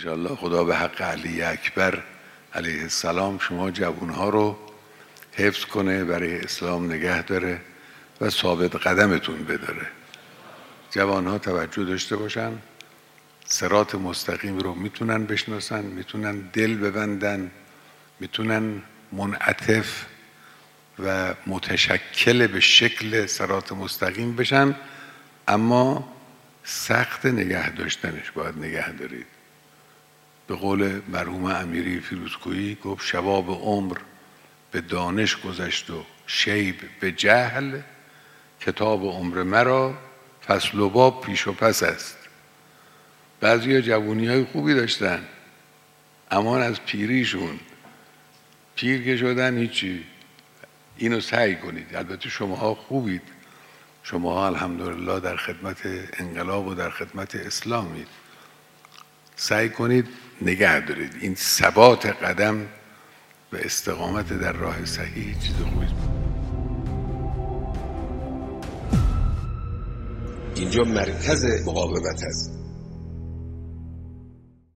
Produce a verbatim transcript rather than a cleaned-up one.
انشاءالله خدا به حق علی اکبر علیه السلام شما جوانها رو حفظ کنه، برای اسلام نگه داره و ثابت قدمتون بداره. جوانها توجه داشته باشن، صراط مستقیم رو میتونن بشناسن، میتونن دل ببندن، میتونن منعطف و متشکل به شکل صراط مستقیم بشن، اما سخت نگه داشتنش باید نگه دارید. به قول مرحوم امیری فیروزکویی گفت شباب عمر به دانش گذشت و شیب به جهل، کتاب عمر مرا فصل و باب پیش و پس است. بعضی ها جوانی های خوبی داشتن، امان از پیریشون، پیر که شدن هیچی. اینو سعی کنید. البته شماها خوبید، شماها الحمدلله در خدمت انقلاب و در خدمت اسلامید. سعی کنید نگه دارید. این ثبات قدم و استقامت در راه صحیح چیز خوبی است. اینجا مرکز مقاومت است.